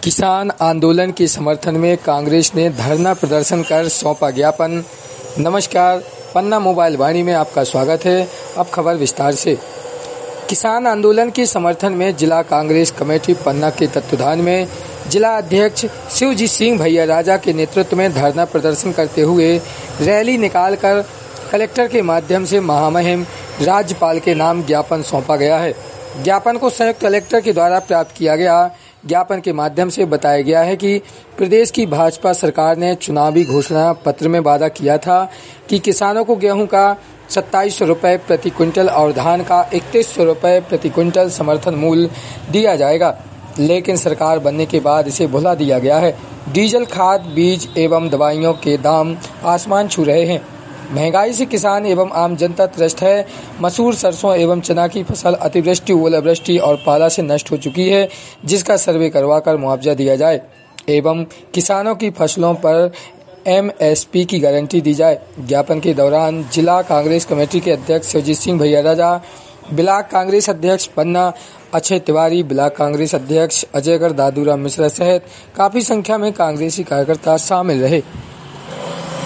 किसान आंदोलन के समर्थन में कांग्रेस ने धरना प्रदर्शन कर सौंपा ज्ञापन। नमस्कार, पन्ना मोबाइल वाणी में आपका स्वागत है। अब खबर विस्तार से। किसान आंदोलन के समर्थन में जिला कांग्रेस कमेटी पन्ना के तत्वाधान में जिला अध्यक्ष शिवजी सिंह भैया राजा के नेतृत्व में धरना प्रदर्शन करते हुए रैली निकालकर कलेक्टर के माध्यम से महामहिम राज्यपाल के नाम ज्ञापन सौंपा गया है। ज्ञापन को संयुक्त कलेक्टर के द्वारा प्राप्त किया गया। ज्ञापन के माध्यम से बताया गया है कि प्रदेश की भाजपा सरकार ने चुनावी घोषणा पत्र में वादा किया था कि किसानों को गेहूं का 2700 रुपये प्रति क्विंटल और धान का 3100 रुपये प्रति क्विंटल समर्थन मूल्य दिया जाएगा, लेकिन सरकार बनने के बाद इसे भुला दिया गया है। डीजल, खाद, बीज एवं दवाइयों के दाम आसमान छू रहे हैं। महंगाई से किसान एवं आम जनता त्रस्त है। मसूर, सरसों एवं चना की फसल अतिवृष्टि, ओलावृष्टि और पाला से नष्ट हो चुकी है, जिसका सर्वे करवाकर मुआवजा दिया जाए एवं किसानों की फसलों पर MSP की गारंटी दी जाए। ज्ञापन के दौरान जिला कांग्रेस कमेटी के अध्यक्ष शिवजीत सिंह भैया राजा, ब्लॉक कांग्रेस अध्यक्ष पन्ना अक्षय तिवारी, ब्लॉक कांग्रेस अध्यक्ष अजयगढ़ दादूराम मिश्रा सहित काफी संख्या में कांग्रेसी कार्यकर्ता शामिल रहे।